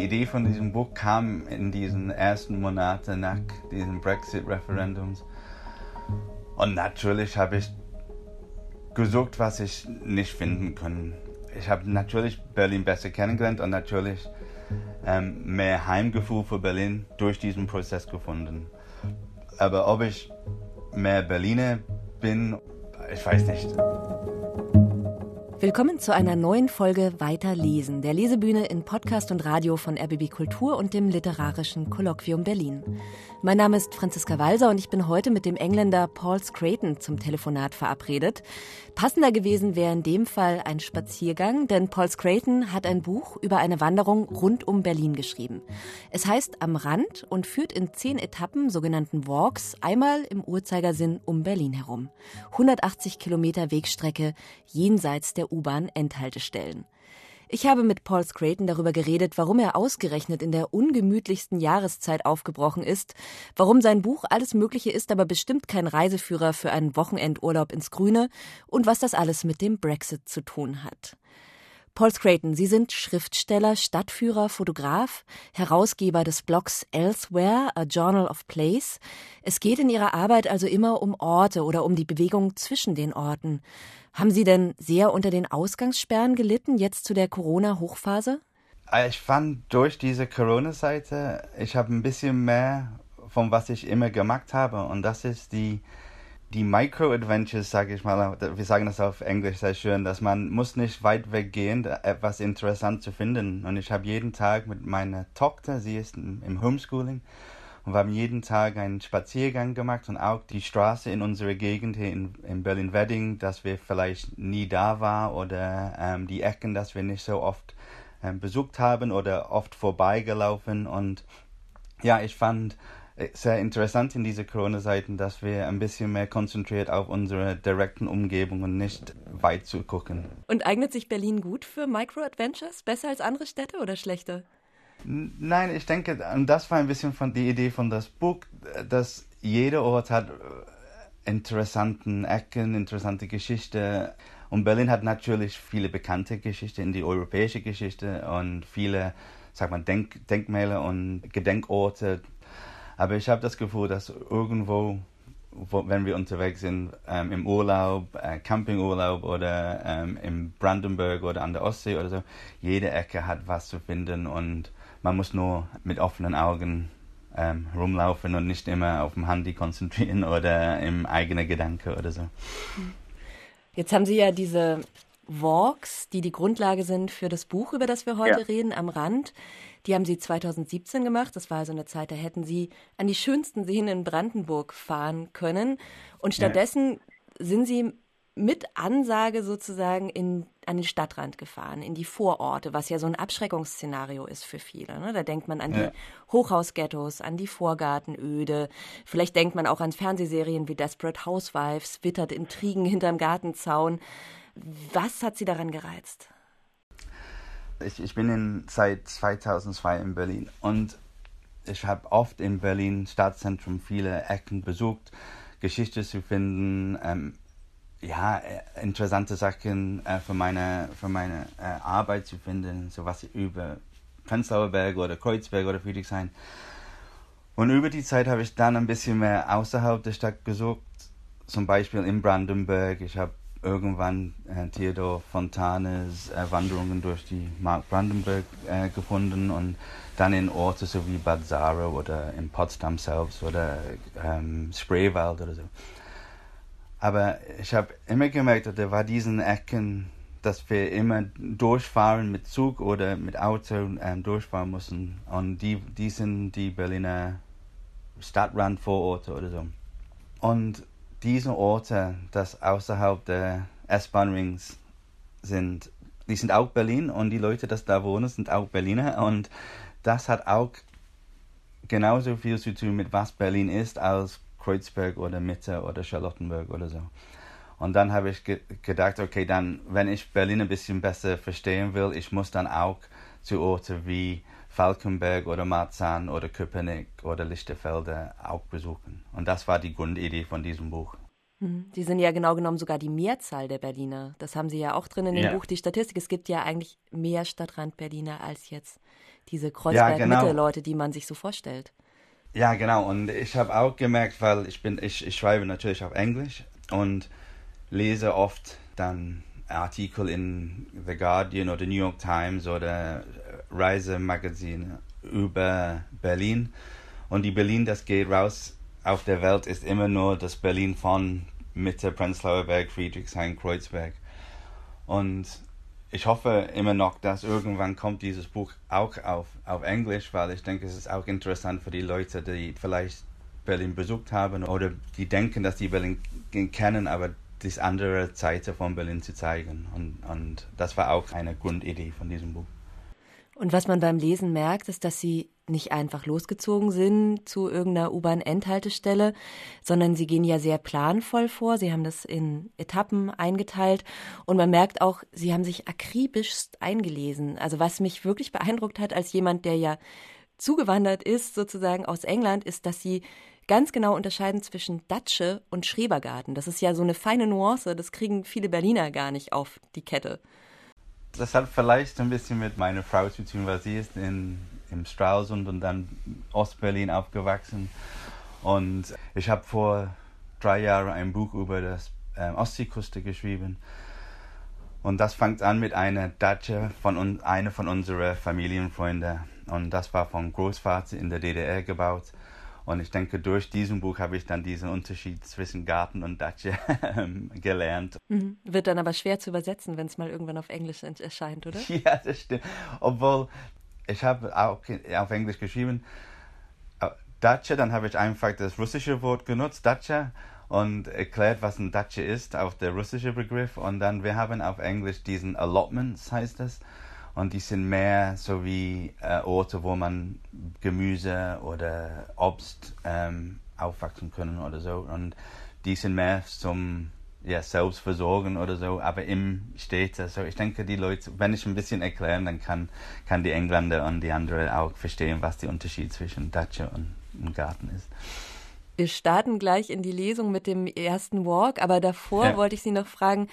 Die Idee von diesem Buch kam in diesen ersten Monaten nach diesem Brexit-Referendums. Und natürlich habe ich gesucht, was ich nicht finden kann. Ich habe natürlich Berlin besser kennengelernt und natürlich mehr Heimgefühl für Berlin durch diesen Prozess gefunden. Aber ob ich mehr Berliner bin, ich weiß nicht. Willkommen zu einer neuen Folge Weiter lesen, der Lesebühne in Podcast und Radio von RBB Kultur und dem Literarischen Kolloquium Berlin. Mein Name ist Franziska Walser und ich bin heute mit dem Engländer Paul Scraton zum Telefonat verabredet. Passender gewesen wäre in dem Fall ein Spaziergang, denn Paul Scraton hat ein Buch über eine Wanderung rund um Berlin geschrieben. Es heißt Am Rand und führt in 10 Etappen, sogenannten Walks, einmal im Uhrzeigersinn um Berlin herum. 180 Kilometer Wegstrecke jenseits der U-Bahn-Endhaltestellen. Ich habe mit Paul Scraton darüber geredet, warum er ausgerechnet in der ungemütlichsten Jahreszeit aufgebrochen ist, warum sein Buch alles Mögliche ist, aber bestimmt kein Reiseführer für einen Wochenendurlaub ins Grüne und was das alles mit dem Brexit zu tun hat. Paul Scraton, Sie sind Schriftsteller, Stadtführer, Fotograf, Herausgeber des Blogs Elsewhere, A Journal of Place. Es geht in Ihrer Arbeit also immer um Orte oder um die Bewegung zwischen den Orten. Haben Sie denn sehr unter den Ausgangssperren gelitten, jetzt zu der Corona-Hochphase? Ich fand durch diese Corona-Seite, ich habe ein bisschen mehr von was ich immer gemacht habe. Und das ist die Micro-Adventures, sage ich mal, wir sagen das auf Englisch sehr schön, dass man muss nicht weit weggehen, etwas interessant zu finden. Und ich habe jeden Tag mit meiner Tochter, sie ist im Homeschooling, und wir haben jeden Tag einen Spaziergang gemacht und auch die Straße in unserer Gegend hier in Berlin-Wedding, dass wir vielleicht nie da waren oder die Ecken, dass wir nicht so oft besucht haben oder oft vorbeigelaufen. Und ja, ich fand sehr interessant in dieser Corona-Zeiten, dass wir ein bisschen mehr konzentriert auf unsere direkten Umgebung und nicht weit zu gucken. Und eignet sich Berlin gut für Micro-Adventures? Besser als andere Städte oder schlechter? Nein, ich denke, und das war ein bisschen von die Idee von das Buch, dass jeder Ort hat interessanten Ecken, interessante Geschichte. Und Berlin hat natürlich viele bekannte Geschichten in die europäische Geschichte und viele, sag mal, Denkmäler und Gedenkorte. Aber ich habe das Gefühl, dass irgendwo, wenn wir unterwegs sind, im Urlaub, Campingurlaub oder im Brandenburg oder an der Ostsee oder so, jede Ecke hat was zu finden und man muss nur mit offenen Augen rumlaufen und nicht immer auf dem Handy konzentrieren oder im eigenen Gedanke oder so. Jetzt haben Sie ja diese Walks, die Grundlage sind für das Buch, über das wir heute reden, Am Rand. Die haben Sie 2017 gemacht. Das war also eine Zeit, da hätten Sie an die schönsten Seen in Brandenburg fahren können. Und stattdessen sind Sie mit Ansage sozusagen an den Stadtrand gefahren, in die Vororte, was ja so ein Abschreckungsszenario ist für viele. Ne? Da denkt man an die Hochhausghettos, an die Vorgartenöde. Vielleicht denkt man auch an Fernsehserien wie Desperate Housewives, witterte Intrigen hinterm Gartenzaun. Was hat Sie daran gereizt? Ich bin seit 2002 in Berlin und ich habe oft in Berlin Stadtzentrum viele Ecken besucht, Geschichte zu finden, interessante Sachen für meine Arbeit zu finden, sowas über Prenzlauer Berg oder Kreuzberg oder Friedrichshain. Und über die Zeit habe ich dann ein bisschen mehr außerhalb der Stadt gesucht, zum Beispiel in Brandenburg. Ich habe irgendwann Theodor Fontanes Wanderungen durch die Mark Brandenburg gefunden und dann in Orte so wie Bad Sara oder in Potsdam selbst oder Spreewald oder so. Aber ich habe immer gemerkt, da war diesen Ecken, dass wir immer durchfahren mit Zug oder mit Auto durchfahren mussten. Und die sind die Berliner Stadtrandvororte oder so. Und diese Orte, das außerhalb der S-Bahn-Rings sind, die sind auch Berlin und die Leute, die da wohnen, sind auch Berliner. Und das hat auch genauso viel zu tun mit was Berlin ist als Kreuzberg oder Mitte oder Charlottenburg oder so. Und dann habe ich gedacht, okay, dann, wenn ich Berlin ein bisschen besser verstehen will, ich muss dann auch zu Orten wie Falkenberg oder Marzahn oder Köpenick oder Lichterfelde auch besuchen. Und das war die Grundidee von diesem Buch. Sie sind ja genau genommen sogar die Mehrzahl der Berliner. Das haben Sie ja auch drin in dem Buch, die Statistik. Es gibt ja eigentlich mehr Stadtrand-Berliner als jetzt diese Kreuzberg-Mitte-Leute, die man sich so vorstellt. Ja, genau. Und ich habe auch gemerkt, weil ich schreibe natürlich auf Englisch und lese oft dann Artikel in The Guardian oder New York Times oder Reisemagazine über Berlin. Und die Berlin, das geht raus auf der Welt, ist immer nur das Berlin von Mitte, Prenzlauer Berg, Friedrichshain, Kreuzberg. Und ich hoffe immer noch, dass irgendwann kommt dieses Buch auch auf Englisch, weil ich denke, es ist auch interessant für die Leute, die vielleicht Berlin besucht haben oder die denken, dass die Berlin kennen, aber die andere Seite von Berlin zu zeigen. Und das war auch eine Grundidee von diesem Buch. Und was man beim Lesen merkt, ist, dass Sie nicht einfach losgezogen sind zu irgendeiner U-Bahn-Endhaltestelle, sondern Sie gehen ja sehr planvoll vor. Sie haben das in Etappen eingeteilt und man merkt auch, Sie haben sich akribischst eingelesen. Also was mich wirklich beeindruckt hat als jemand, der ja zugewandert ist, sozusagen aus England, ist, dass Sie ganz genau unterscheiden zwischen Datsche und Schrebergarten. Das ist ja so eine feine Nuance, das kriegen viele Berliner gar nicht auf die Kette. Das hat vielleicht ein bisschen mit meiner Frau zu tun, weil sie ist im Stralsund und dann Ostberlin aufgewachsen. Und ich habe vor 3 Jahren ein Buch über das Ostseeküste geschrieben. Und das fängt an mit einer Datsche von einer von unseren Familienfreunden. Und das war vom Großvater in der DDR gebaut. Und ich denke, durch diesen Buch habe ich dann diesen Unterschied zwischen Garten und Datsche gelernt. Wird dann aber schwer zu übersetzen, wenn es mal irgendwann auf Englisch erscheint, oder? Ja, das stimmt. Obwohl, ich habe auch auf Englisch geschrieben, Datsche, dann habe ich einfach das russische Wort genutzt, Datsche, und erklärt, was ein Datsche ist, auch der russische Begriff. Und dann, wir haben auf Englisch diesen Allotments, heißt das. Und die sind mehr so wie Orte, wo man Gemüse oder Obst aufwachsen können oder so. Und die sind mehr zum Selbstversorgen oder so, aber im Städte. So, ich denke, die Leute, wenn ich ein bisschen erklären, dann kann die Engländer und die anderen auch verstehen, was der Unterschied zwischen Datsche und Garten ist. Wir starten gleich in die Lesung mit dem ersten Walk, aber davor wollte ich Sie noch fragen,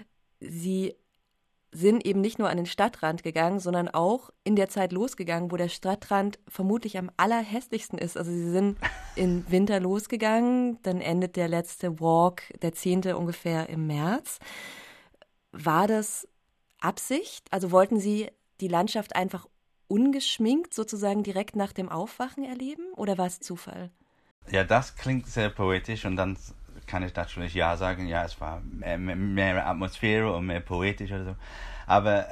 Sie sind eben nicht nur an den Stadtrand gegangen, sondern auch in der Zeit losgegangen, wo der Stadtrand vermutlich am allerhässlichsten ist. Also Sie sind im Winter losgegangen, dann endet der letzte Walk, der 10. ungefähr im März. War das Absicht? Also wollten Sie die Landschaft einfach ungeschminkt sozusagen direkt nach dem Aufwachen erleben oder war es Zufall? Ja, das klingt sehr poetisch und dann kann ich natürlich ja sagen, ja, es war mehr Atmosphäre und mehr poetisch oder so. Aber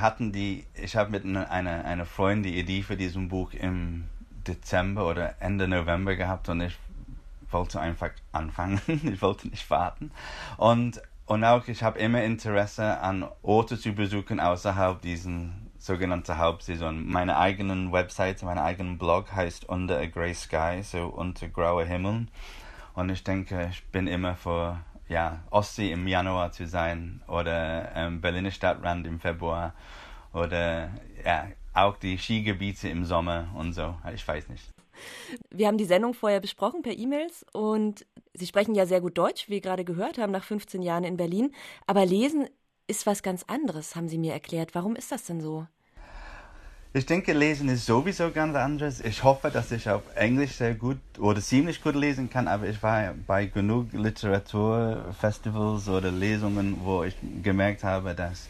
ich habe mit einer Freundin die Idee für diesen Buch im Dezember oder Ende November gehabt und ich wollte einfach anfangen. Ich wollte nicht warten. Und auch, ich habe immer Interesse an Orte zu besuchen außerhalb diesen sogenannten Hauptsaison. Meine eigenen Webseite, mein eigenen Blog heißt Under a Grey Sky, so unter grauer Himmel. Und ich denke, ich bin immer für Ostsee im Januar zu sein oder Berliner Stadtrand im Februar oder auch die Skigebiete im Sommer und so. Ich weiß nicht. Wir haben die Sendung vorher besprochen per E-Mails und Sie sprechen ja sehr gut Deutsch, wie wir gerade gehört haben, nach 15 Jahren in Berlin. Aber Lesen ist was ganz anderes, haben Sie mir erklärt. Warum ist das denn so? Ich denke, Lesen ist sowieso ganz anders. Ich hoffe, dass ich auf Englisch sehr gut oder ziemlich gut lesen kann, aber ich war bei genug Literaturfestivals oder Lesungen, wo ich gemerkt habe, dass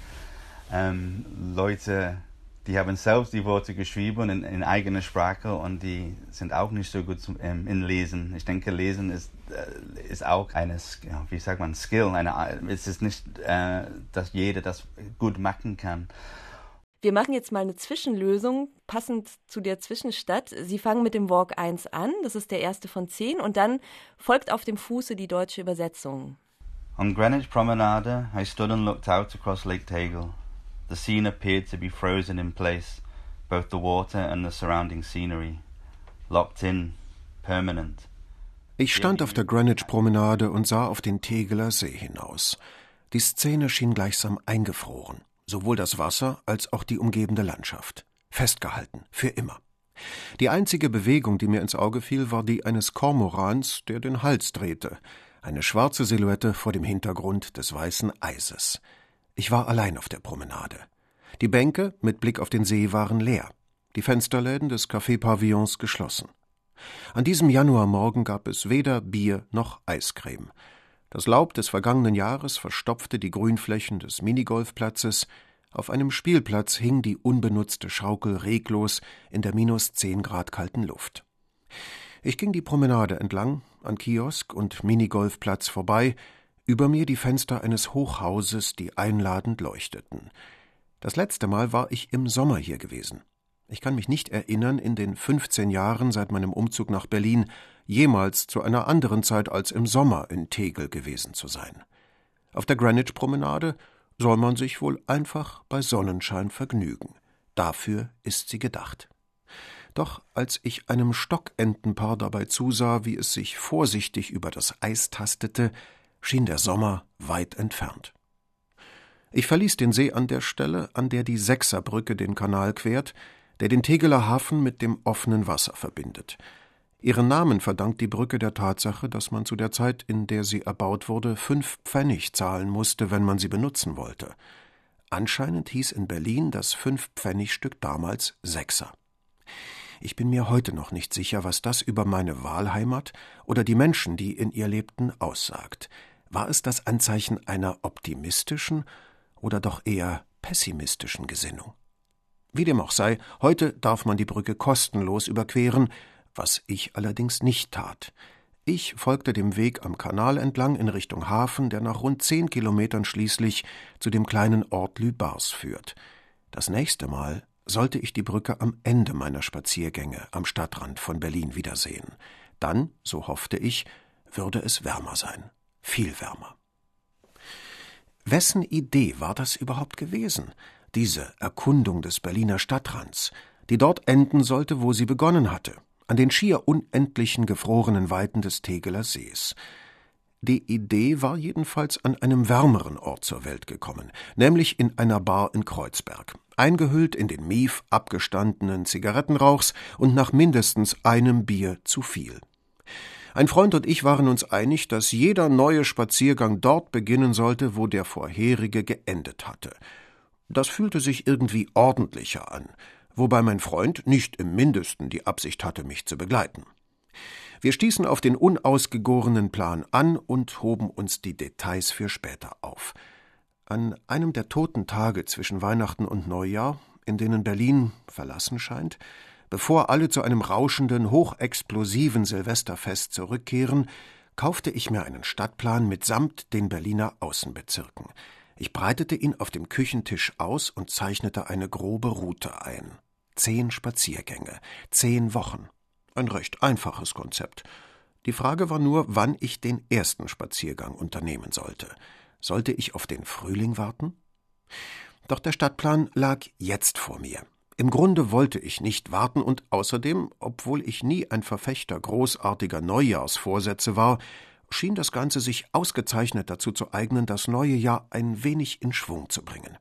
Leute, die haben selbst die Worte geschrieben in eigener Sprache und die sind auch nicht so gut in Lesen. Ich denke, Lesen ist auch eine, wie sagt man, Skill. Es ist nicht, dass jeder das gut machen kann. Wir machen jetzt mal eine Zwischenlösung, passend zu der Zwischenstadt. Sie fangen mit dem Walk 1 an, das ist der erste von 10, und dann folgt auf dem Fuße die deutsche Übersetzung. On Greenwich Promenade, I stood and looked out across Lake Tegel. The scene appeared to be frozen in place, both the water and the surrounding scenery. Locked in, permanent. Ich stand auf der Greenwich Promenade und sah auf den Tegeler See hinaus. Die Szene schien gleichsam eingefroren. Sowohl das Wasser als auch die umgebende Landschaft. Festgehalten, für immer. Die einzige Bewegung, die mir ins Auge fiel, war die eines Kormorans, der den Hals drehte. Eine schwarze Silhouette vor dem Hintergrund des weißen Eises. Ich war allein auf der Promenade. Die Bänke mit Blick auf den See waren leer. die Fensterläden des Café-Pavillons geschlossen. An diesem Januarmorgen gab es weder Bier noch Eiscreme. Das Laub des vergangenen Jahres verstopfte die Grünflächen des Minigolfplatzes. Auf einem Spielplatz hing die unbenutzte Schaukel reglos in der -10 Grad kalten Luft. Ich ging die Promenade entlang, an Kiosk und Minigolfplatz vorbei, über mir die Fenster eines Hochhauses, die einladend leuchteten. Das letzte Mal war ich im Sommer hier gewesen. Ich kann mich nicht erinnern, in den 15 Jahren seit meinem Umzug nach Berlin jemals zu einer anderen Zeit als im Sommer in Tegel gewesen zu sein. Auf der Greenwich-Promenade soll man sich wohl einfach bei Sonnenschein vergnügen. Dafür ist sie gedacht. Doch als ich einem Stockentenpaar dabei zusah, wie es sich vorsichtig über das Eis tastete, schien der Sommer weit entfernt. Ich verließ den See an der Stelle, an der die Sechserbrücke den Kanal quert, der den Tegeler Hafen mit dem offenen Wasser verbindet. Ihren Namen verdankt die Brücke der Tatsache, dass man zu der Zeit, in der sie erbaut wurde, 5 Pfennig zahlen musste, wenn man sie benutzen wollte. Anscheinend hieß in Berlin das 5-Pfennig-Stück damals Sechser. Ich bin mir heute noch nicht sicher, was das über meine Wahlheimat oder die Menschen, die in ihr lebten, aussagt. War es das Anzeichen einer optimistischen oder doch eher pessimistischen Gesinnung? Wie dem auch sei, heute darf man die Brücke kostenlos überqueren, was ich allerdings nicht tat. Ich folgte dem Weg am Kanal entlang in Richtung Hafen, der nach rund 10 Kilometern schließlich zu dem kleinen Ort Lübars führt. Das nächste Mal sollte ich die Brücke am Ende meiner Spaziergänge am Stadtrand von Berlin wiedersehen. Dann, so hoffte ich, würde es wärmer sein. Viel wärmer. Wessen Idee war das überhaupt gewesen, diese Erkundung des Berliner Stadtrands, die dort enden sollte, wo sie begonnen hatte, an den schier unendlichen gefrorenen Weiten des Tegeler Sees? Die Idee war jedenfalls an einem wärmeren Ort zur Welt gekommen, nämlich in einer Bar in Kreuzberg, eingehüllt in den Mief abgestandenen Zigarettenrauchs und nach mindestens einem Bier zu viel. Ein Freund und ich waren uns einig, dass jeder neue Spaziergang dort beginnen sollte, wo der vorherige geendet hatte. Das fühlte sich irgendwie ordentlicher an, wobei mein Freund nicht im Mindesten die Absicht hatte, mich zu begleiten. Wir stießen auf den unausgegorenen Plan an und hoben uns die Details für später auf. An einem der toten Tage zwischen Weihnachten und Neujahr, in denen Berlin verlassen scheint, bevor alle zu einem rauschenden, hochexplosiven Silvesterfest zurückkehren, kaufte ich mir einen Stadtplan mitsamt den Berliner Außenbezirken. Ich breitete ihn auf dem Küchentisch aus und zeichnete eine grobe Route ein. 10 Spaziergänge, 10 Wochen. Ein recht einfaches Konzept. Die Frage war nur, wann ich den ersten Spaziergang unternehmen sollte. Sollte ich auf den Frühling warten? Doch der Stadtplan lag jetzt vor mir. Im Grunde wollte ich nicht warten und außerdem, obwohl ich nie ein Verfechter großartiger Neujahrsvorsätze war, schien das Ganze sich ausgezeichnet dazu zu eignen, das neue Jahr ein wenig in Schwung zu bringen.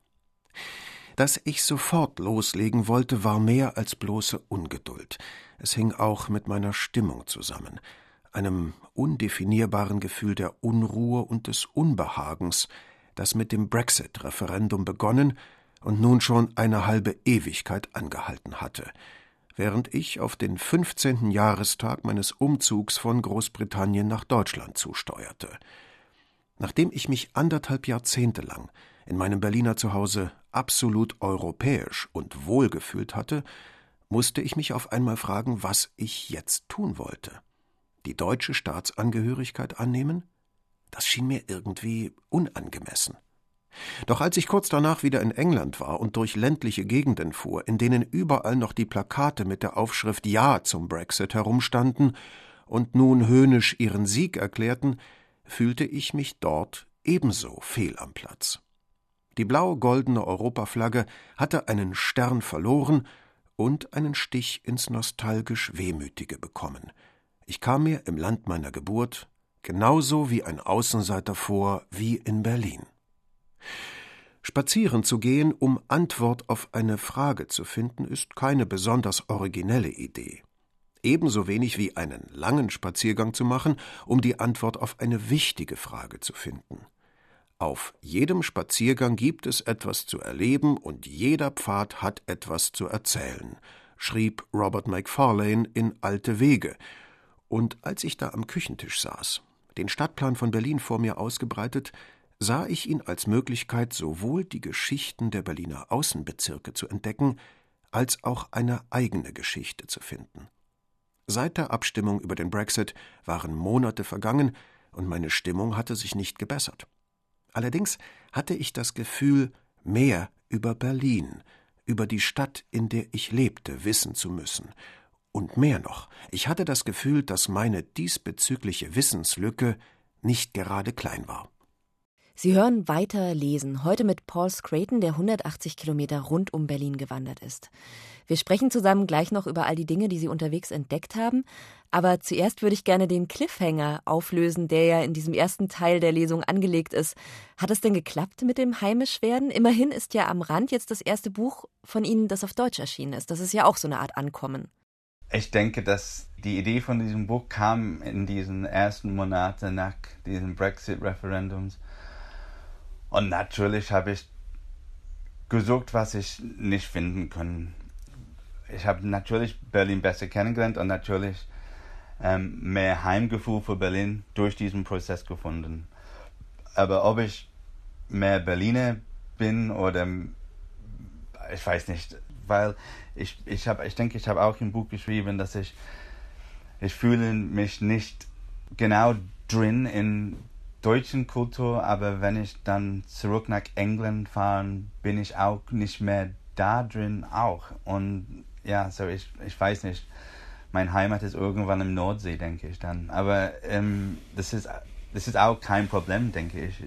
Dass ich sofort loslegen wollte, war mehr als bloße Ungeduld. Es hing auch mit meiner Stimmung zusammen, einem undefinierbaren Gefühl der Unruhe und des Unbehagens, das mit dem Brexit-Referendum begonnen und nun schon eine halbe Ewigkeit angehalten hatte, während ich auf den 15. Jahrestag meines Umzugs von Großbritannien nach Deutschland zusteuerte. Nachdem ich mich 1,5 Jahrzehnte lang in meinem Berliner Zuhause absolut europäisch und wohlgefühlt hatte, musste ich mich auf einmal fragen, was ich jetzt tun wollte. Die deutsche Staatsangehörigkeit annehmen? Das schien mir irgendwie unangemessen. Doch als ich kurz danach wieder in England war und durch ländliche Gegenden fuhr, in denen überall noch die Plakate mit der Aufschrift Ja zum Brexit herumstanden und nun höhnisch ihren Sieg erklärten, fühlte ich mich dort ebenso fehl am Platz. Die blau-goldene Europaflagge hatte einen Stern verloren und einen Stich ins nostalgisch Wehmütige bekommen. Ich kam mir im Land meiner Geburt genauso wie ein Außenseiter vor wie in Berlin. Spazieren zu gehen, um Antwort auf eine Frage zu finden, ist keine besonders originelle Idee. Ebenso wenig wie einen langen Spaziergang zu machen, um die Antwort auf eine wichtige Frage zu finden. Auf jedem Spaziergang gibt es etwas zu erleben und jeder Pfad hat etwas zu erzählen. schrieb Robert Macfarlane in Alte Wege. Und als ich da am Küchentisch saß, den Stadtplan von Berlin vor mir ausgebreitet, sah ich ihn als Möglichkeit, sowohl die Geschichten der Berliner Außenbezirke zu entdecken, als auch eine eigene Geschichte zu finden. Seit der Abstimmung über den Brexit waren Monate vergangen und meine Stimmung hatte sich nicht gebessert. Allerdings hatte ich das Gefühl, mehr über Berlin, über die Stadt, in der ich lebte, wissen zu müssen. Und mehr noch, ich hatte das Gefühl, dass meine diesbezügliche Wissenslücke nicht gerade klein war. Sie hören Weiter lesen, heute mit Paul Scraton, der 180 Kilometer rund um Berlin gewandert ist. Wir sprechen zusammen gleich noch über all die Dinge, die Sie unterwegs entdeckt haben. Aber zuerst würde ich gerne den Cliffhanger auflösen, der ja in diesem ersten Teil der Lesung angelegt ist. Hat es denn geklappt mit dem Heimischwerden? Immerhin ist ja am Rand jetzt das erste Buch von Ihnen, das auf Deutsch erschienen ist. Das ist ja auch so eine Art Ankommen. Ich denke, dass die Idee von diesem Buch kam in diesen ersten Monaten nach diesem Brexit-Referendums. Und natürlich habe ich gesucht, was ich nicht finden kann. Ich habe natürlich Berlin besser kennengelernt und natürlich mehr Heimgefühl für Berlin durch diesen Prozess gefunden. Aber ob ich mehr Berliner bin oder ich weiß nicht, weil ich denke, ich habe auch im Buch geschrieben, dass ich fühle mich nicht genau drin in deutschen Kultur, aber wenn ich dann zurück nach England fahre, bin ich auch nicht mehr da drin auch. Und ja, so ich weiß nicht. Mein Heimat ist irgendwann im Nordsee, denke ich dann. Aber das ist auch kein Problem, denke ich.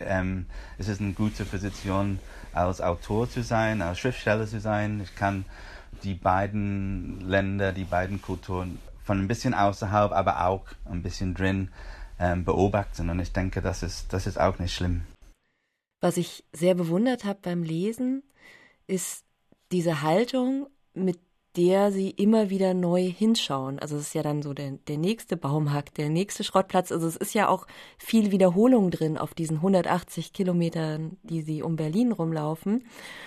Es ist eine gute Position, als Autor zu sein, als Schriftsteller zu sein. Ich kann die beiden Länder, die beiden Kulturen von ein bisschen außerhalb, aber auch ein bisschen drin beobachten. Und ich denke, das ist auch nicht schlimm. Was ich sehr bewundert habe beim Lesen, ist diese Haltung, mit der Sie immer wieder neu hinschauen. Also es ist ja dann so der nächste Baumarkt, der nächste Schrottplatz. Also es ist ja auch viel Wiederholung drin auf diesen 180 Kilometern, die Sie um Berlin rumlaufen.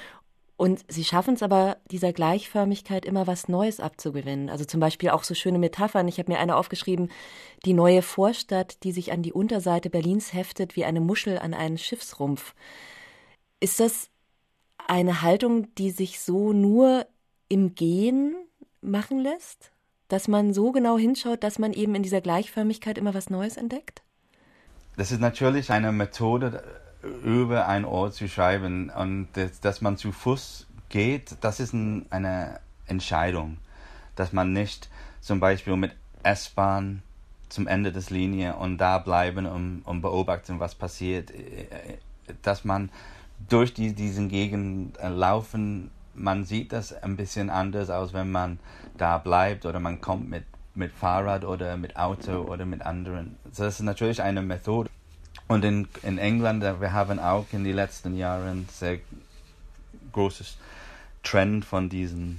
Und Sie schaffen es aber, dieser Gleichförmigkeit immer was Neues abzugewinnen. Also zum Beispiel auch so schöne Metaphern. Ich habe mir eine aufgeschrieben, die neue Vorstadt, die sich an die Unterseite Berlins heftet, wie eine Muschel an einen Schiffsrumpf. Ist das eine Haltung, die sich so nur im Gehen machen lässt? Dass man so genau hinschaut, dass man eben in dieser Gleichförmigkeit immer was Neues entdeckt? Das ist natürlich eine Methode, über einen Ort zu schreiben, und dass man zu Fuß geht, das ist eine Entscheidung, dass man nicht zum Beispiel mit S-Bahn zum Ende des Linie und da bleiben und beobachten, was passiert, dass man durch diesen Gegend laufen, man sieht das ein bisschen anders aus, wenn man da bleibt oder man kommt mit Fahrrad oder mit Auto oder mit anderen. Das ist natürlich eine Methode. Und in England, wir haben auch in den letzten Jahren sehr großes Trend von diesen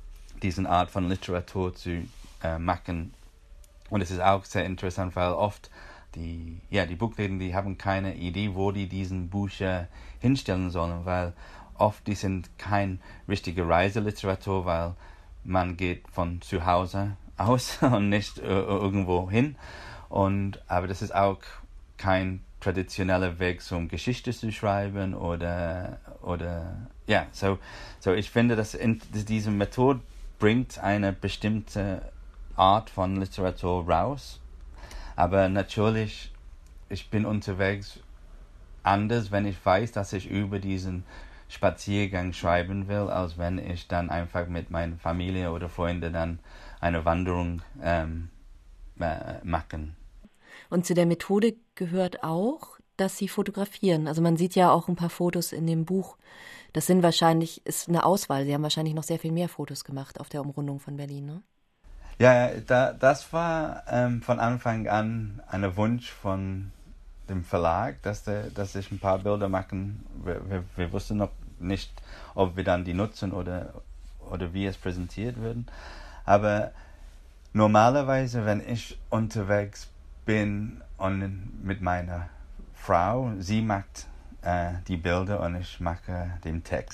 Art von Literatur zu machen. Und es ist auch sehr interessant, weil oft die Buchläden, die haben keine Idee, wo die diesen Bücher hinstellen sollen, weil oft die sind kein richtige Reiseliteratur, weil man geht von zu Hause aus und nicht irgendwo hin. Aber das ist auch kein traditioneller Weg, um Geschichte zu schreiben so ich finde, dass diese Methode bringt eine bestimmte Art von Literatur raus. Aber natürlich, ich bin unterwegs anders, wenn ich weiß, dass ich über diesen Spaziergang schreiben will, als wenn ich dann einfach mit meiner Familie oder Freunden dann eine Wanderung machen. Und zu der Methode gehört auch, dass Sie fotografieren. Also man sieht ja auch ein paar Fotos in dem Buch. Das ist eine Auswahl. Sie haben wahrscheinlich noch sehr viel mehr Fotos gemacht auf der Umrundung von Berlin, ne? Ja, das war von Anfang an ein Wunsch von dem Verlag, dass ich ein paar Bilder machen. Wir wussten noch nicht, ob wir dann die nutzen oder wie es präsentiert wird. Aber normalerweise, wenn ich unterwegs bin und mit meiner Frau, sie macht die Bilder und ich mache den Text.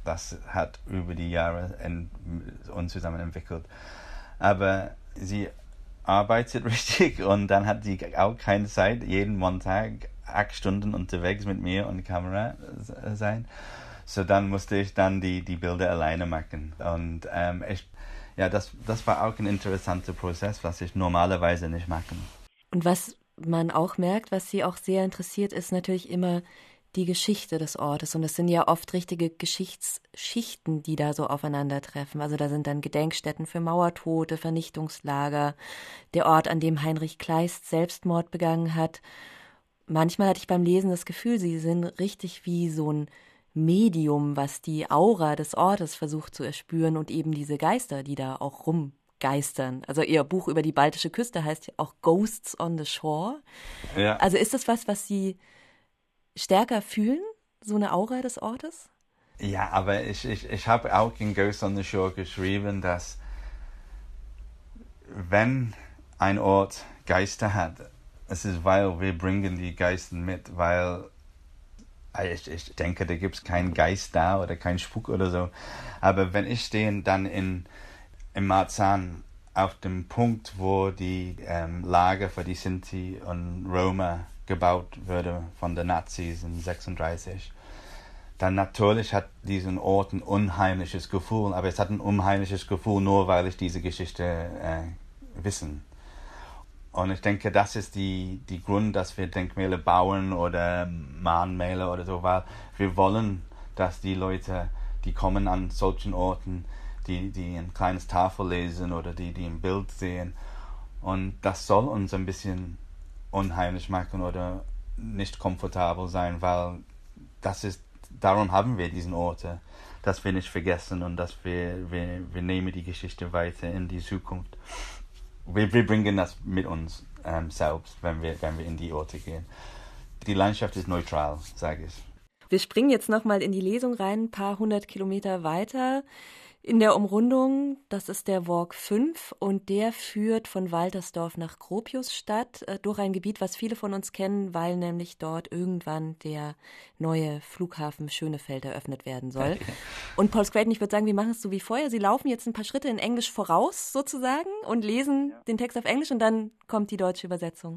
das hat über die Jahre uns zusammen entwickelt. Aber sie arbeitet richtig und dann hat sie auch keine Zeit, jeden Montag 8 Stunden unterwegs mit mir und Kamera sein. So dann musste ich dann die Bilder alleine machen. Und das war auch ein interessanter Prozess, was ich normalerweise nicht mache. Und was man auch merkt, was sie auch sehr interessiert, ist natürlich immer die Geschichte des Ortes. Und es sind ja oft richtige Geschichtsschichten, die da so aufeinandertreffen. Also da sind dann Gedenkstätten für Mauertote, Vernichtungslager, der Ort, an dem Heinrich Kleist Selbstmord begangen hat. Manchmal hatte ich beim Lesen das Gefühl, sie sind richtig wie so ein Medium, was die Aura des Ortes versucht zu erspüren und eben diese Geister, die da auch rumgeistern. Also ihr Buch über die baltische Küste heißt ja auch Ghosts on the Shore. Ja. Also ist das was Sie stärker fühlen, so eine Aura des Ortes? Ja, aber ich habe auch in Ghosts on the Shore geschrieben, dass wenn ein Ort Geister hat, es ist, weil wir bringen die Geister mit, weil ich denke, da gibt es keinen Geist da oder keinen Spuk oder so. Aber wenn ich stehe dann in Marzahn auf dem Punkt, wo die Lager für die Sinti und Roma gebaut wurde von den Nazis in 1936, dann natürlich hat diesen Ort ein unheimliches Gefühl, aber es hat ein unheimliches Gefühl nur, weil ich diese Geschichte wissen. Und ich denke, das ist die Grund, dass wir Denkmäler bauen oder Mahnmäler oder so, weil wir wollen, dass die Leute, die kommen an solchen Orten, die ein kleines Tafel lesen oder die ein Bild sehen. Und das soll uns ein bisschen unheimlich machen oder nicht komfortabel sein, weil darum haben wir diesen Orte, dass wir nicht vergessen und dass wir nehmen die Geschichte weiter in die Zukunft. Wir bringen das mit uns selbst, wenn wir in die Orte gehen. Die Landschaft ist neutral, sage ich. Wir springen jetzt nochmal in die Lesung rein, ein paar 100 Kilometer weiter. In der Umrundung, das ist der Walk 5 und der führt von Waltersdorf nach Gropiusstadt durch ein Gebiet, was viele von uns kennen, weil nämlich dort irgendwann der neue Flughafen Schönefeld eröffnet werden soll. Und Paul Scraton, ich würde sagen, wir machen es so wie vorher. Sie laufen jetzt ein paar Schritte in Englisch voraus sozusagen und lesen den Text auf Englisch und dann kommt die deutsche Übersetzung.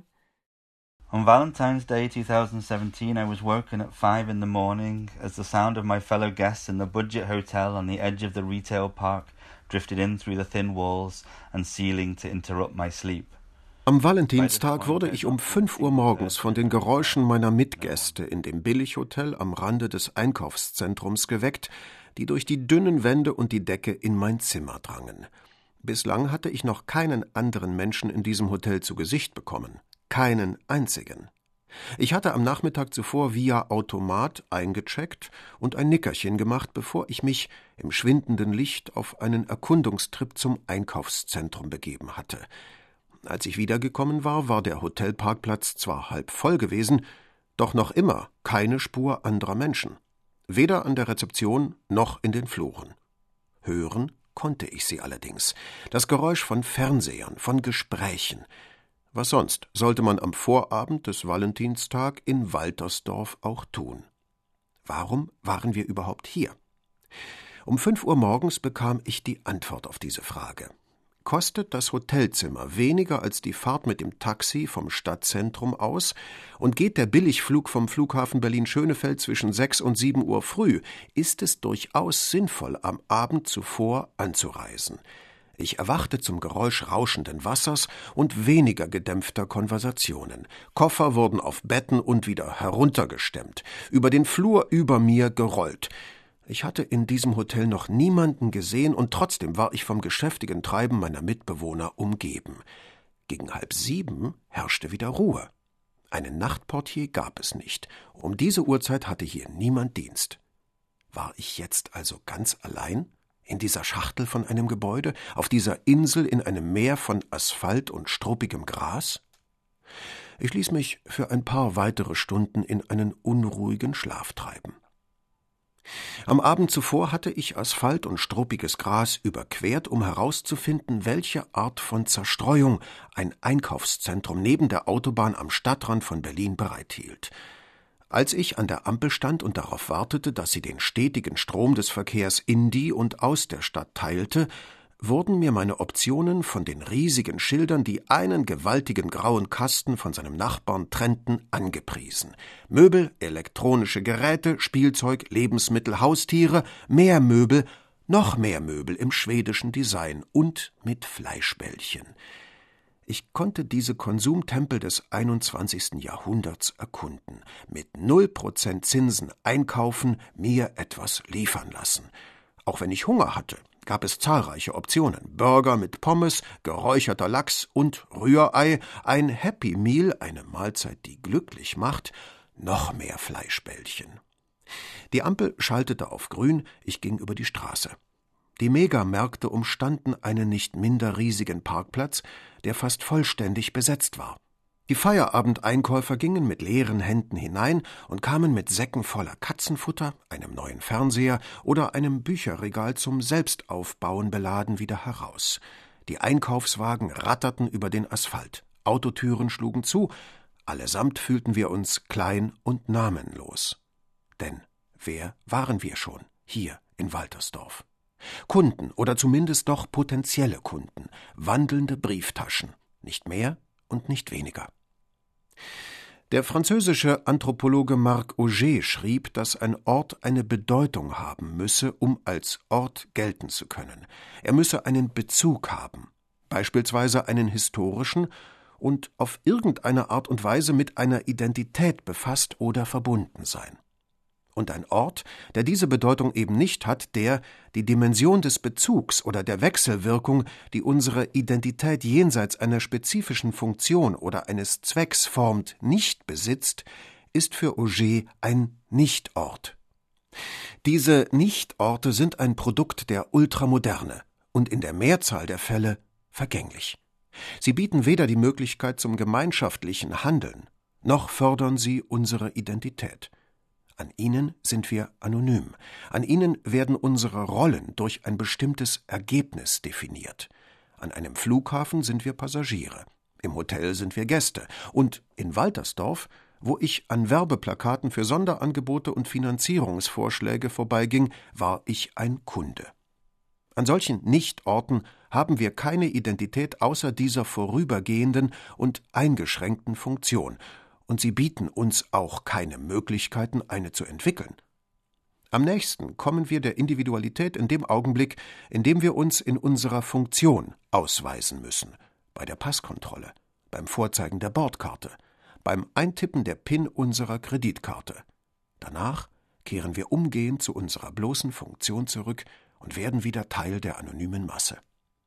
On Valentine's Day 2017, I was woken at 5 in the morning as the sound of my fellow guests in the budget hotel on the edge of the retail park drifted in through the thin walls and ceiling to interrupt my sleep. Am Valentinstag wurde ich um 5 Uhr morgens von den Geräuschen meiner Mitgäste in dem Billighotel am Rande des Einkaufszentrums geweckt, die durch die dünnen Wände und die Decke in mein Zimmer drangen. Bislang hatte ich noch keinen anderen Menschen in diesem Hotel zu Gesicht bekommen. Keinen einzigen. Ich hatte am Nachmittag zuvor via Automat eingecheckt und ein Nickerchen gemacht, bevor ich mich im schwindenden Licht auf einen Erkundungstrip zum Einkaufszentrum begeben hatte. Als ich wiedergekommen war, war der Hotelparkplatz zwar halb voll gewesen, doch noch immer keine Spur anderer Menschen. Weder an der Rezeption noch in den Fluren. Hören konnte ich sie allerdings. Das Geräusch von Fernsehern, von Gesprächen. Was sonst sollte man am Vorabend des Valentinstag in Waltersdorf auch tun? Warum waren wir überhaupt hier? Um 5 Uhr morgens bekam ich die Antwort auf diese Frage. Kostet das Hotelzimmer weniger als die Fahrt mit dem Taxi vom Stadtzentrum aus und geht der Billigflug vom Flughafen Berlin-Schönefeld zwischen 6 und 7 Uhr früh, ist es durchaus sinnvoll, am Abend zuvor anzureisen. Ich erwachte zum Geräusch rauschenden Wassers und weniger gedämpfter Konversationen. Koffer wurden auf Betten und wieder heruntergestemmt, über den Flur über mir gerollt. Ich hatte in diesem Hotel noch niemanden gesehen und trotzdem war ich vom geschäftigen Treiben meiner Mitbewohner umgeben. Gegen 6:30 herrschte wieder Ruhe. Einen Nachtportier gab es nicht. Um diese Uhrzeit hatte hier niemand Dienst. War ich jetzt also ganz allein? In dieser Schachtel von einem Gebäude, auf dieser Insel in einem Meer von Asphalt und struppigem Gras? Ich ließ mich für ein paar weitere Stunden in einen unruhigen Schlaf treiben. Am Abend zuvor hatte ich Asphalt und struppiges Gras überquert, um herauszufinden, welche Art von Zerstreuung ein Einkaufszentrum neben der Autobahn am Stadtrand von Berlin bereithielt. Als ich an der Ampel stand und darauf wartete, dass sie den stetigen Strom des Verkehrs in die und aus der Stadt teilte, wurden mir meine Optionen von den riesigen Schildern, die einen gewaltigen grauen Kasten von seinem Nachbarn trennten, angepriesen. Möbel, elektronische Geräte, Spielzeug, Lebensmittel, Haustiere, mehr Möbel, noch mehr Möbel im schwedischen Design und mit Fleischbällchen. Ich konnte diese Konsumtempel des 21. Jahrhunderts erkunden, mit 0% Zinsen einkaufen, mir etwas liefern lassen. Auch wenn ich Hunger hatte, gab es zahlreiche Optionen. Burger mit Pommes, geräucherter Lachs und Rührei, ein Happy Meal, eine Mahlzeit, die glücklich macht, noch mehr Fleischbällchen. Die Ampel schaltete auf grün, ich ging über die Straße. Die Megamärkte umstanden einen nicht minder riesigen Parkplatz, der fast vollständig besetzt war. Die Feierabendeinkäufer gingen mit leeren Händen hinein und kamen mit Säcken voller Katzenfutter, einem neuen Fernseher oder einem Bücherregal zum Selbstaufbauen beladen wieder heraus. Die Einkaufswagen ratterten über den Asphalt, Autotüren schlugen zu, allesamt fühlten wir uns klein und namenlos. Denn wer waren wir schon hier in Waltersdorf? Kunden oder zumindest doch potenzielle Kunden, wandelnde Brieftaschen, nicht mehr und nicht weniger. Der französische Anthropologe Marc Auger schrieb, dass ein Ort eine Bedeutung haben müsse, um als Ort gelten zu können. Er müsse einen Bezug haben, beispielsweise einen historischen und auf irgendeine Art und Weise mit einer Identität befasst oder verbunden sein. Und ein Ort, der diese Bedeutung eben nicht hat, der die Dimension des Bezugs oder der Wechselwirkung, die unsere Identität jenseits einer spezifischen Funktion oder eines Zwecks formt, nicht besitzt, ist für Auger ein Nichtort. Diese Nichtorte sind ein Produkt der Ultramoderne und in der Mehrzahl der Fälle vergänglich. Sie bieten weder die Möglichkeit zum gemeinschaftlichen Handeln, noch fördern sie unsere Identität. An ihnen sind wir anonym. An ihnen werden unsere Rollen durch ein bestimmtes Ergebnis definiert. An einem Flughafen sind wir Passagiere. Im Hotel sind wir Gäste. Und in Waltersdorf, wo ich an Werbeplakaten für Sonderangebote und Finanzierungsvorschläge vorbeiging, war ich ein Kunde. An solchen Nichtorten haben wir keine Identität außer dieser vorübergehenden und eingeschränkten Funktion. Und sie bieten uns auch keine Möglichkeiten, eine zu entwickeln. Am nächsten kommen wir der Individualität in dem Augenblick, in dem wir uns in unserer Funktion ausweisen müssen, bei der Passkontrolle, beim Vorzeigen der Bordkarte, beim Eintippen der PIN unserer Kreditkarte. Danach kehren wir umgehend zu unserer bloßen Funktion zurück und werden wieder Teil der anonymen Masse.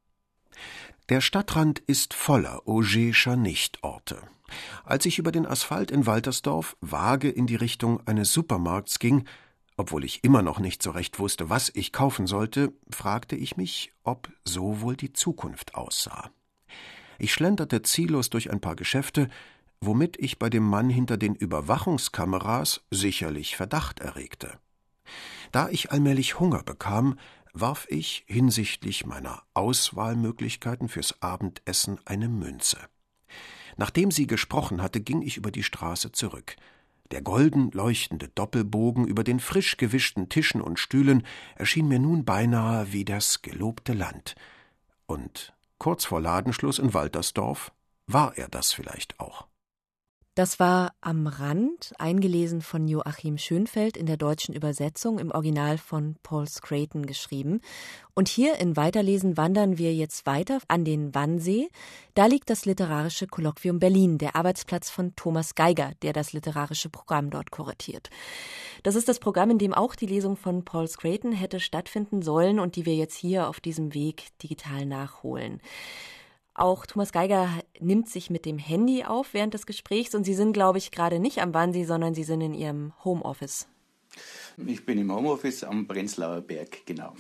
Der Stadtrand ist voller Augerscher Nichtorte. Als ich über den Asphalt in Waltersdorf vage in die Richtung eines Supermarkts ging, obwohl ich immer noch nicht so recht wusste, was ich kaufen sollte, fragte ich mich, ob so wohl die Zukunft aussah. Ich schlenderte ziellos durch ein paar Geschäfte, womit ich bei dem Mann hinter den Überwachungskameras sicherlich Verdacht erregte. Da ich allmählich Hunger bekam, warf ich hinsichtlich meiner Auswahlmöglichkeiten fürs Abendessen eine Münze. Nachdem sie gesprochen hatte, ging ich über die Straße zurück. Der golden leuchtende Doppelbogen über den frisch gewischten Tischen und Stühlen erschien mir nun beinahe wie das gelobte Land. Und kurz vor Ladenschluss in Waltersdorf war er das vielleicht auch. Das war Am Rand, eingelesen von Joachim Schönfeld in der deutschen Übersetzung, im Original von Paul Scraton geschrieben. Und hier in Weiterlesen wandern wir jetzt weiter an den Wannsee. Da liegt das Literarische Kolloquium Berlin, der Arbeitsplatz von Thomas Geiger, der das literarische Programm dort kuratiert. Das ist das Programm, in dem auch die Lesung von Paul Scraton hätte stattfinden sollen und die wir jetzt hier auf diesem Weg digital nachholen. Auch Thomas Geiger nimmt sich mit dem Handy auf während des Gesprächs und Sie sind, glaube ich, gerade nicht am Wannsee, sondern Sie sind in Ihrem Homeoffice. Ich bin im Homeoffice am Prenzlauer Berg, genau.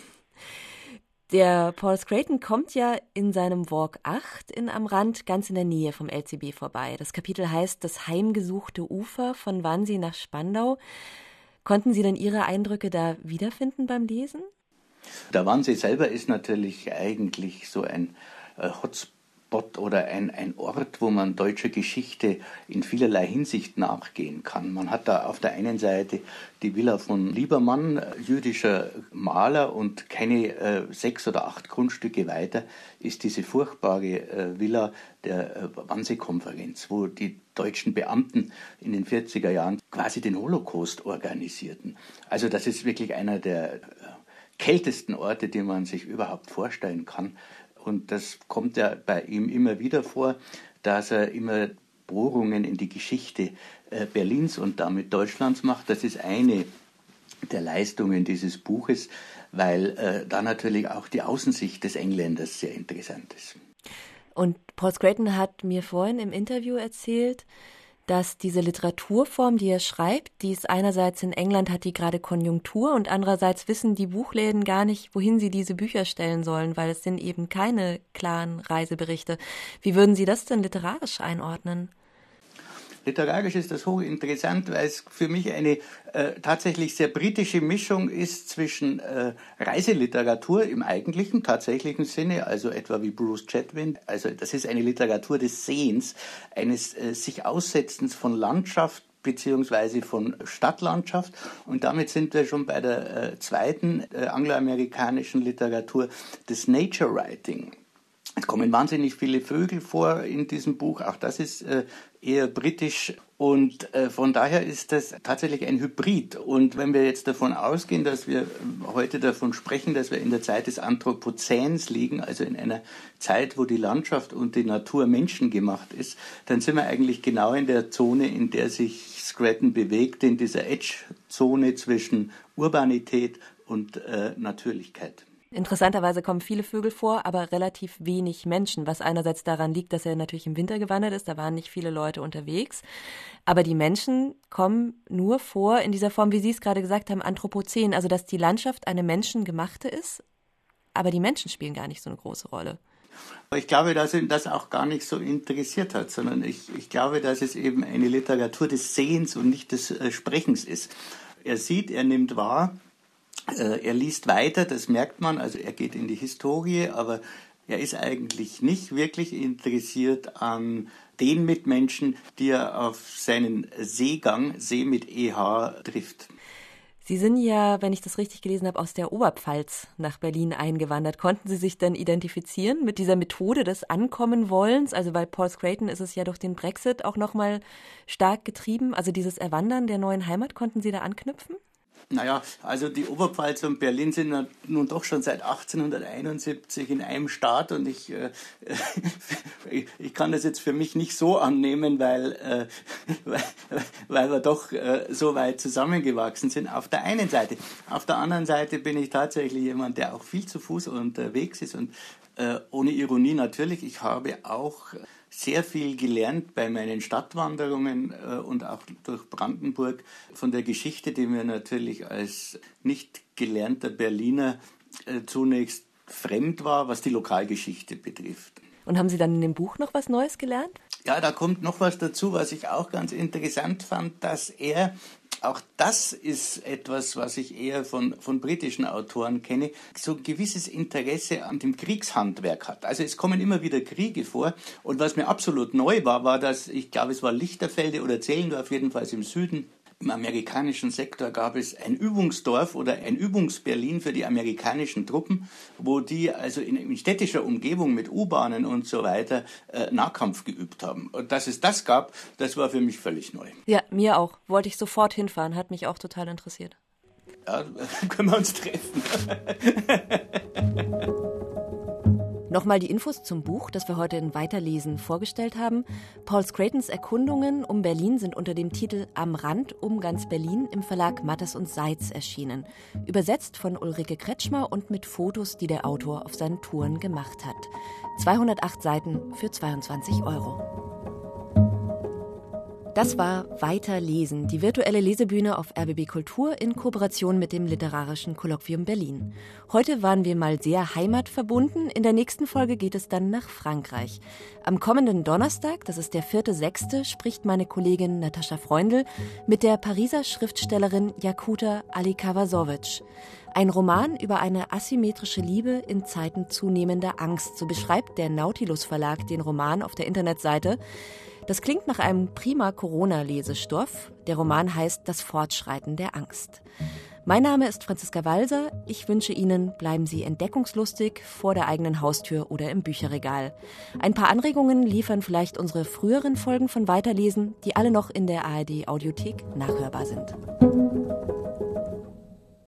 Der Paul Scraton kommt ja in seinem Walk 8 in Am Rand ganz in der Nähe vom LCB vorbei. Das Kapitel heißt Das heimgesuchte Ufer von Wannsee nach Spandau. Konnten Sie denn Ihre Eindrücke da wiederfinden beim Lesen? Der Wannsee selber ist natürlich eigentlich so ein Hotspot Hotspot oder ein Ort, wo man deutscher Geschichte in vielerlei Hinsicht nachgehen kann. Man hat da auf der einen Seite die Villa von Liebermann, jüdischer Maler, und keine 6 oder 8 Grundstücke weiter ist diese furchtbare Villa der Wannsee-Konferenz, wo die deutschen Beamten in den 40er Jahren quasi den Holocaust organisierten. Also das ist wirklich einer der kältesten Orte, die man sich überhaupt vorstellen kann. Und das kommt ja bei ihm immer wieder vor, dass er immer Bohrungen in die Geschichte Berlins und damit Deutschlands macht. Das ist eine der Leistungen dieses Buches, weil da natürlich auch die Außensicht des Engländers sehr interessant ist. Und Paul Scraton hat mir vorhin im Interview erzählt, dass diese Literaturform, die er schreibt, die ist einerseits in England hat die gerade Konjunktur und andererseits wissen die Buchläden gar nicht, wohin sie diese Bücher stellen sollen, weil es sind eben keine klaren Reiseberichte. Wie würden Sie das denn literarisch einordnen? Literarisch ist das hochinteressant, weil es für mich eine tatsächlich sehr britische Mischung ist zwischen Reiseliteratur im eigentlichen, tatsächlichen Sinne, also etwa wie Bruce Chatwin. Also das ist eine Literatur des Sehens, eines sich Aussetzens von Landschaft beziehungsweise von Stadtlandschaft. Und damit sind wir schon bei der zweiten angloamerikanischen Literatur, des Nature Writing. Es kommen wahnsinnig viele Vögel vor in diesem Buch, auch das ist eher britisch, und von daher ist das tatsächlich ein Hybrid. Und wenn wir jetzt davon ausgehen, dass wir heute davon sprechen, dass wir in der Zeit des Anthropozäns liegen, also in einer Zeit, wo die Landschaft und die Natur menschengemacht ist, dann sind wir eigentlich genau in der Zone, in der sich Scraton bewegt, in dieser Edge-Zone zwischen Urbanität und Natürlichkeit. Interessanterweise kommen viele Vögel vor, aber relativ wenig Menschen, was einerseits daran liegt, dass er natürlich im Winter gewandert ist, da waren nicht viele Leute unterwegs. Aber die Menschen kommen nur vor in dieser Form, wie Sie es gerade gesagt haben, Anthropozän, also dass die Landschaft eine menschengemachte ist, aber die Menschen spielen gar nicht so eine große Rolle. Ich glaube, dass ihn das auch gar nicht so interessiert hat, sondern ich glaube, dass es eben eine Literatur des Sehens und nicht des Sprechens ist. Er sieht, er nimmt wahr, er liest weiter, das merkt man, also er geht in die Historie, aber er ist eigentlich nicht wirklich interessiert an den Mitmenschen, die er auf seinen Seegang, See mit EH, trifft. Sie sind ja, wenn ich das richtig gelesen habe, aus der Oberpfalz nach Berlin eingewandert. Konnten Sie sich denn identifizieren mit dieser Methode des Ankommenwollens? Also bei Paul Scraton ist es ja durch den Brexit auch nochmal stark getrieben. Also dieses Erwandern der neuen Heimat, konnten Sie da anknüpfen? Naja, also die Oberpfalz und Berlin sind nun doch schon seit 1871 in einem Staat, und ich kann das jetzt für mich nicht so annehmen, weil wir doch so weit zusammengewachsen sind, auf der einen Seite. Auf der anderen Seite bin ich tatsächlich jemand, der auch viel zu Fuß unterwegs ist, und ohne Ironie natürlich, ich habe auch sehr viel gelernt bei meinen Stadtwanderungen und auch durch Brandenburg von der Geschichte, die mir natürlich als nicht gelernter Berliner zunächst fremd war, was die Lokalgeschichte betrifft. Und haben Sie dann in dem Buch noch was Neues gelernt? Ja, da kommt noch was dazu, was ich auch ganz interessant fand, dass er, auch das ist etwas, was ich eher von britischen Autoren kenne, so ein gewisses Interesse an dem Kriegshandwerk hat. Also es kommen immer wieder Kriege vor, und was mir absolut neu war, dass, ich glaube es war Lichterfelde oder Zehlendorf, jedenfalls im Süden, im amerikanischen Sektor gab es ein Übungsdorf oder ein Übungsberlin für die amerikanischen Truppen, wo die also in städtischer Umgebung mit U-Bahnen und so weiter Nahkampf geübt haben. Und dass es das gab, das war für mich völlig neu. Ja, mir auch. Wollte ich sofort hinfahren, hat mich auch total interessiert. Ja, können wir uns treffen. Nochmal die Infos zum Buch, das wir heute in Weiterlesen vorgestellt haben. Paul Scratons Erkundungen um Berlin sind unter dem Titel Am Rand um ganz Berlin im Verlag Mattes und Seitz erschienen. Übersetzt von Ulrike Kretschmer und mit Fotos, die der Autor auf seinen Touren gemacht hat. 208 Seiten für 22 €. Das war Weiterlesen, die virtuelle Lesebühne auf RBB Kultur in Kooperation mit dem Literarischen Kolloquium Berlin. Heute waren wir mal sehr heimatverbunden. In der nächsten Folge geht es dann nach Frankreich. Am kommenden Donnerstag, das ist der 4.6., spricht meine Kollegin Natascha Freundl mit der Pariser Schriftstellerin Jakuta Alikavazovic. Ein Roman über eine asymmetrische Liebe in Zeiten zunehmender Angst. So beschreibt der Nautilus Verlag den Roman auf der Internetseite. Das klingt nach einem prima Corona-Lesestoff. Der Roman heißt Das Fortschreiten der Angst. Mein Name ist Franziska Walser. Ich wünsche Ihnen, bleiben Sie entdeckungslustig vor der eigenen Haustür oder im Bücherregal. Ein paar Anregungen liefern vielleicht unsere früheren Folgen von Weiterlesen, die alle noch in der ARD-Audiothek nachhörbar sind.